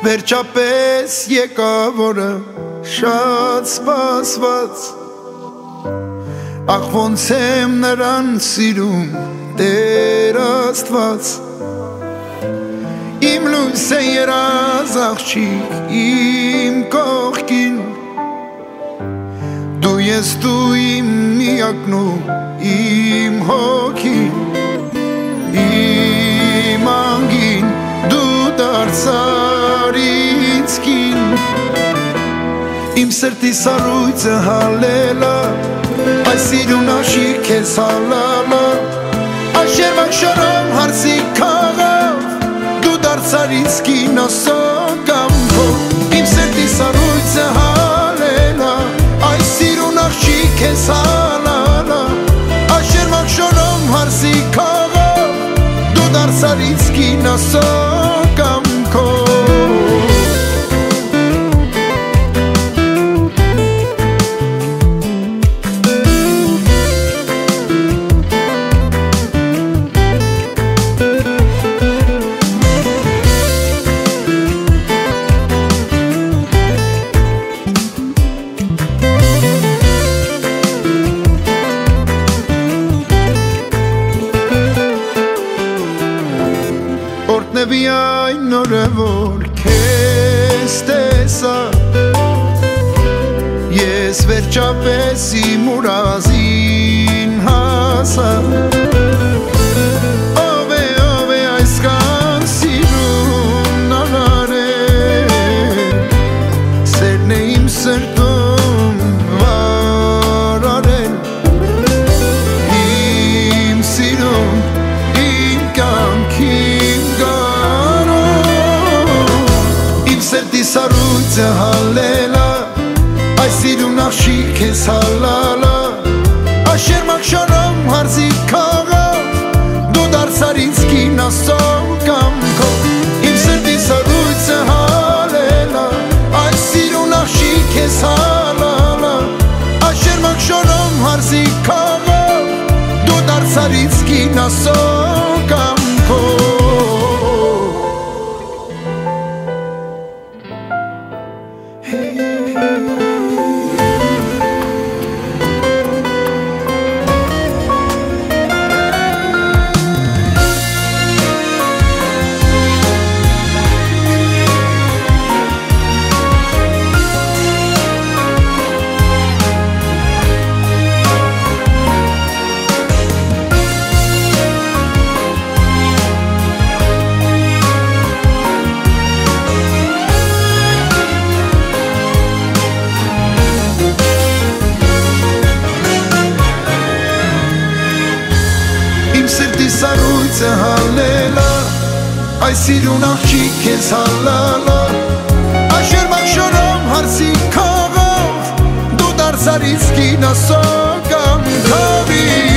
Վերջապես եկավ օրը շատ սպասված Ախ ոնց եմ նրան սիրում Տեր Աստված Իմ լույս է երազ աղջիկ իմ կողքին Դու ես դու իմ միակն ու իմ հոգին Իմ անգին դու դարձար ինձ կին Իմ սրտի սառույցը հալելա Այս սիրուն աշիկ քեզ հալալա Այս երվակ շարամ հարսի քաղավ Դու դարձար ինձ կին ասող կամքով Իմ սրտի սառույցը հալելա Այս սիրուն աշիկ քեզ հալալա Այս երվակ շարամ հարսի քաղավ Դու դարձար ինձ կին ասող կամքով Օրտնևի այն օրը, որ քեզ տեսա Ես վերջապես իմ ուրազին հասա Ով է այսքան սիրուն արարել Սերն է իմ սրտում վարարել Իմ սիրուն, իմ կյանքին Սրտի սառույցը հալելա Այս սիրուն աշիկ քեզ հալալա Այս երմակ շարամ հարսի քաղավ Դու դարձար ինձ կին ասող կամքով Իմ սրտի սառույցը հալելա Այս սիրուն աշիկ քեզ հալալա Այս երմակ շարամ հարսի քաղավ Դու դարձար ինձ կին ասող կամքով Սառույցը հալելա Այս սիրուն աղջիկ քեզ հալալա Այս երմակ շարամ հարսի քաղավ Դու դարձար ինձ կին ասող կամքով